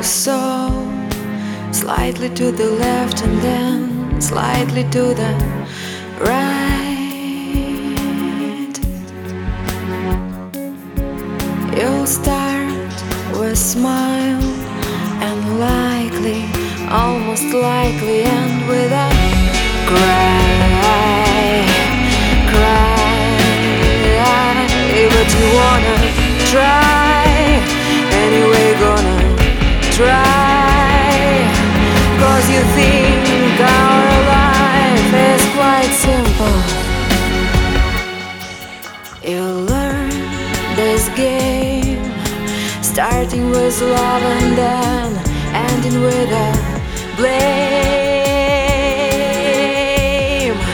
so, slightly to the left and then slightly to the right. You'll start with a smile and likely, almost likely end with a cry. But you wanna try anyway, gonna try, 'cause you think our life is quite simple. You learn this game, starting with love and then ending with a blame.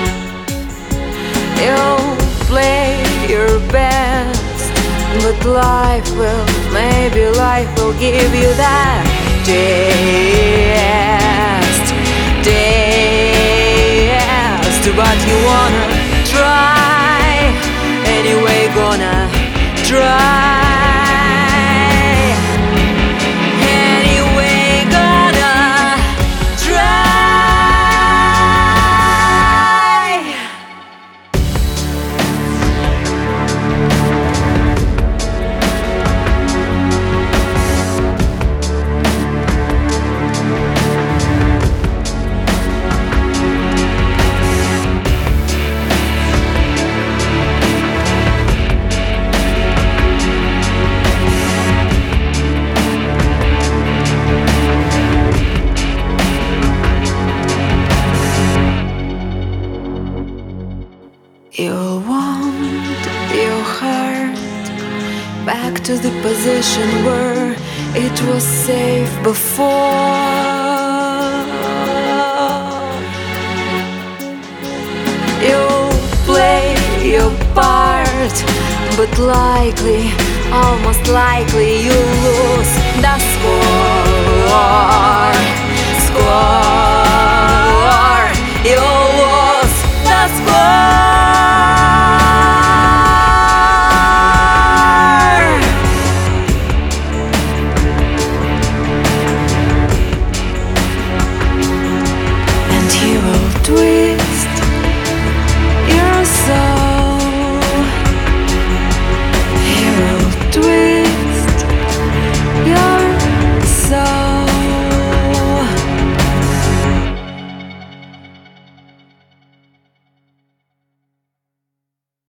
You'll play your best, but maybe life will give you that taste. But you wanna try anyway, gonna try. You'll want your heart back to the position where it was safe before. You'll play your part, but likely, almost likely, you'll lose the score.